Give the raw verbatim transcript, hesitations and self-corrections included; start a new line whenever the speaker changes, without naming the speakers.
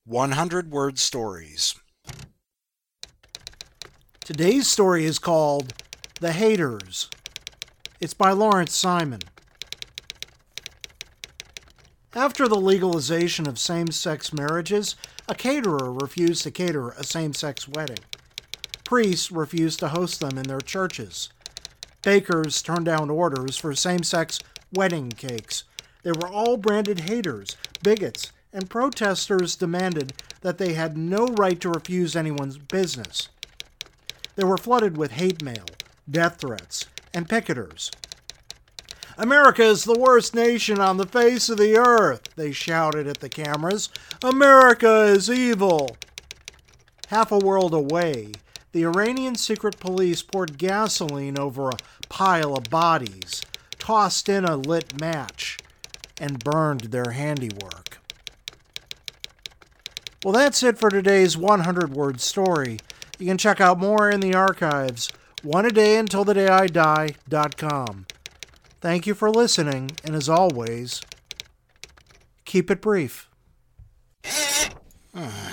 one hundred word stories.
Today's story is called The Haters. It's by Lawrence Simon. After the legalization of same-sex marriages, a caterer refused to cater a same-sex wedding. Priests refused to host them in their churches. Bakers turned down orders for same-sex wedding cakes. They were all branded haters, bigots, and protesters demanded that they had no right to refuse anyone's business. They were flooded with hate mail, death threats, and picketers. "America is the worst nation on the face of the earth," they shouted at the cameras. "America is evil." Half a world away, the Iranian secret police poured gasoline over a pile of bodies, tossed in a lit match, and burned their handiwork. Well, that's it for today's one hundred word story. You can check out more in the archives, one a day until the day I die dot com. Thank you for listening, and as always, keep it brief.